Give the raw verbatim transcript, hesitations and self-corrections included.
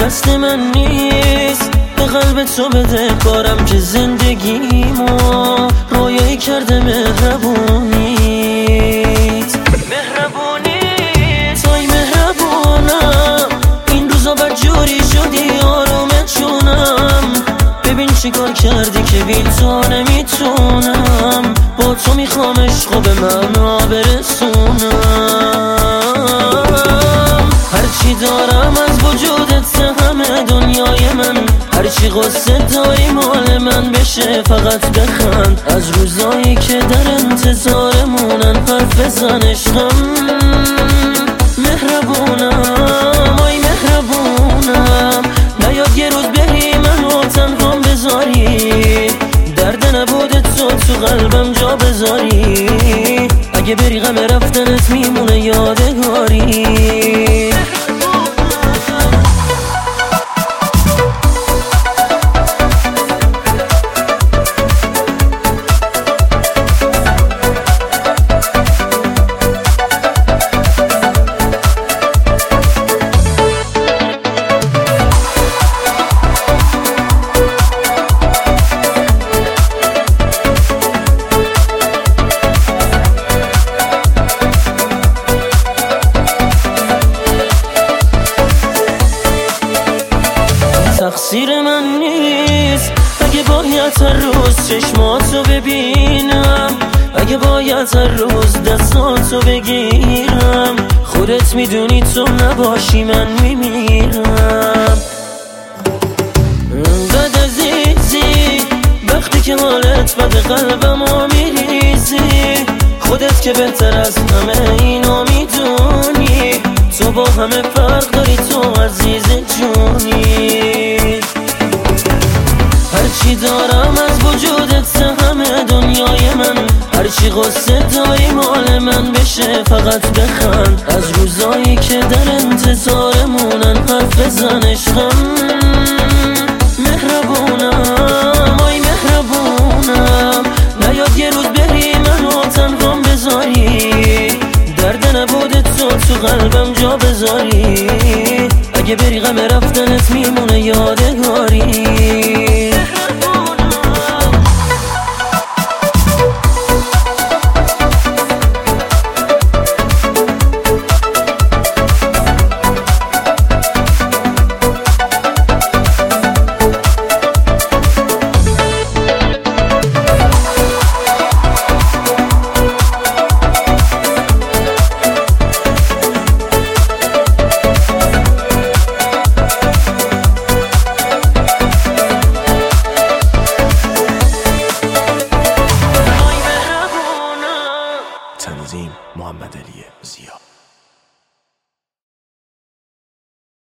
دست من نیست به قلب تو بده کارم که زندگیمو رویایی کرده مهربونیت مهربونیت توی مهربونم این روزا بدجوری شدی آرومت جونم ببین چی کار کردی که بی تو نمیتونم با تو میخوام عشقو به معنا برسونم هرچی دارم از وجودت همه دنیای من هرچی قصه داری مال من بشه فقط بخند از روزایی که در انتظارمونن حرف بزن عشقم مهربونم آی مهربونم نیاد یه روز بری منو تنهام بذاری درد نبود تو تو قلبم جا بذاری اگه بری غم رفتنت میمونه یادگاری تقصیر من نیست اگه باید هر روز چشماتو ببینم اگه باید هر روز دستاتو بگیرم خودت میدونی تو نباشی من میمیرم انقدر عزیزی وقتی که حالت بد قلبمو میریزی خودت که بهتر از همه اینو میدونی تو با همه فرق داری تو عزیز جونی هرچی دارم از وجودت همه دنیای من هرچی قصه داری مال من بشه فقط بخند از روزایی که در انتظارمونن حرف بزن عشقم مهربونم آی مهربونم نیاد یه روز بری منو تنهام بذاری درد نبود تو تو قلبم جا بذاری اگه بری غم رفتنت میمونه یادگاری تنظیم محمد علی ضیا.